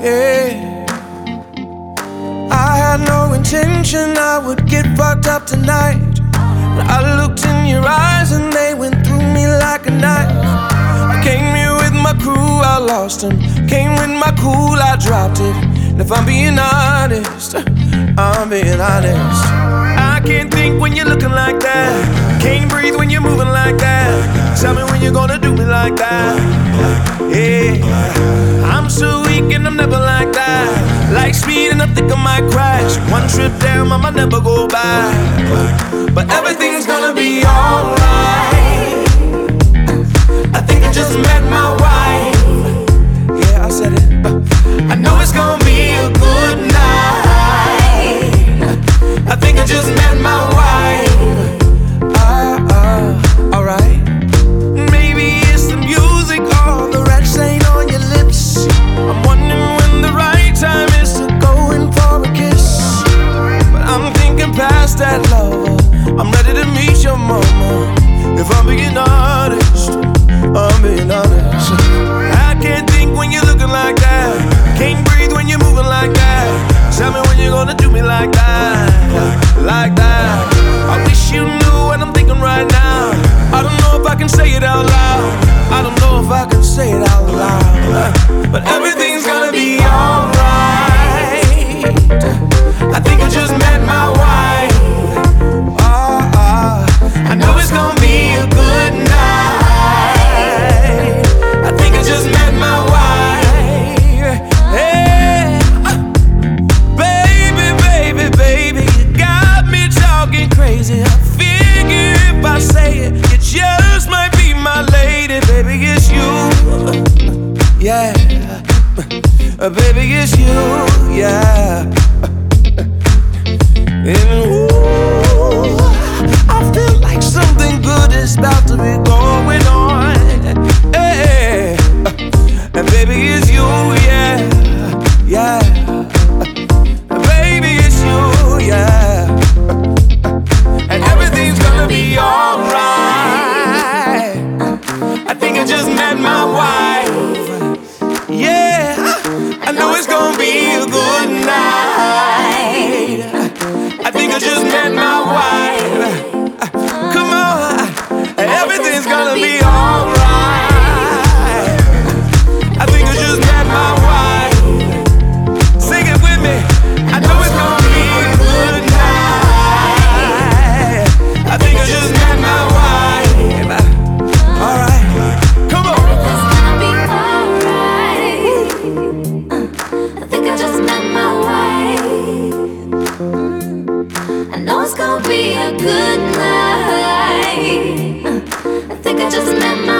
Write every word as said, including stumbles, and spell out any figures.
Yeah. I had no intention I would get fucked up tonight, but I looked in your eyes and they went through me like a knife. I came here with my crew, I lost them. Came with my cool, I dropped it. And if I'm being honest, I'm being honest. I can't think when you're looking like that. Can't breathe when you're moving like that. Tell me when you're gonna do me like that. Yeah, I'm so weak and I'm never like that. Like speed and I think I might crash. One trip down, I might never go back. But everything's gonna be alright. I think I just met my wife. Yeah, I said it. I know it's gonna be a good night. I think I just met my wife. Ah, uh, alright. Maybe it's the music or the red stain on your lips. I'm wondering when the right time is to go in for a kiss. But I'm thinking past that, lover. I'm ready to meet your mama. If I'm being honest, I'm being honest. I can't think when you're looking like that. Can't breathe when you're moving like that. Tell me when you're gonna do me like that. Like that. I wish you knew what I'm thinking right now. I don't know if I can say it out loud. I don't know if I can say it out loud. But everything's gonna be alright. I think I just met my wife. Oh, oh. I know it's gonna be a good night. I think I just met my wife. Hey, baby, baby, baby, you got me talking crazy. I figure if I say it, you just might be my lady. Baby, it's you. Yeah, baby, it's you. Yeah. And ooh, I feel like something good is about to be going on. Hey, and baby, it's you, yeah, yeah. Baby, it's you, yeah. And everything's gonna be alright. I think I just met my wife. Yeah, I know it's gonna be a good night. I think I just met my wife. Come on, everything's gonna be alright. I think I just met my wife. Sing it with me. I know it's gonna be a good night. I think I just met my wife. Alright, come on. It's gonna be alright. I think I just met my wife. I know it's gonna be a good night. I think I just met my